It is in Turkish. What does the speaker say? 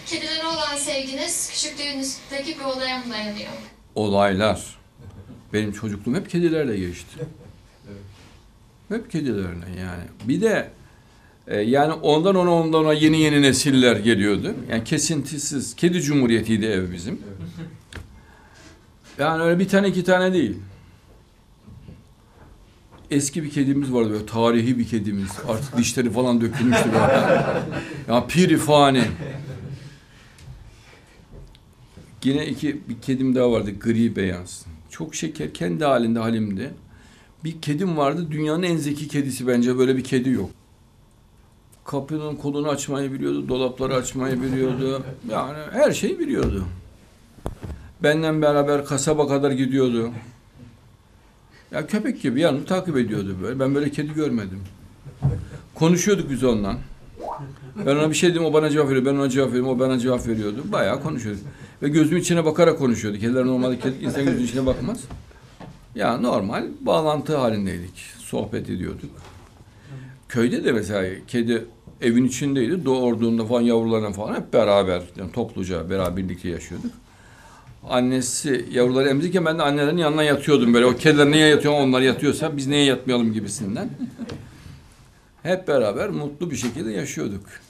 kedilere olan sevginiz küçüklüğünüzdeki bir olaya mı dayanıyor? Olaylar. Benim çocukluğum hep kedilerle geçti. Hep kedilerle yani. Bir de yani ondan ona yeni nesiller geliyordu. Yani kesintisiz. Kedi cumhuriyetiydi ev bizim. Yani öyle bir tane iki tane değil. Eski bir kedimiz vardı böyle tarihi bir kedimiz. Artık dişleri falan dökülmüştü böyle. Ya pirifani. Yine bir kedim daha vardı gri beyaz. Çok şeker kendi halinde halimdi. Bir kedim vardı dünyanın en zeki kedisi bence böyle bir kedi yok. Kapının kolunu açmayı biliyordu, dolapları açmayı biliyordu. Yani her şeyi biliyordu. Benden beraber kasaba kadar gidiyordu. Ya köpek gibi yanımı takip ediyordu böyle. Ben böyle kedi görmedim. Konuşuyorduk biz onunla. Ben ona bir şey dedim, o bana cevap veriyor. Ben ona cevap veriyorum, o bana cevap veriyordu. Bayağı konuşuyorduk. Ve gözümün içine bakarak konuşuyordu. Kediler normalde insan gözünün içine bakmaz. Ya normal bağlantı halindeydik. Sohbet ediyorduk. Köyde de mesela kedi evin içindeydi. Doğurduğunda falan yavrularına falan hep beraber, yani topluca beraber birlikte yaşıyorduk. Annesi yavruları emzirken ben de annelerin yanına yatıyordum böyle. O kediler neye yatıyor, onlar yatıyorsa biz neye yatmayalım gibisinden. Hep beraber mutlu bir şekilde yaşıyorduk.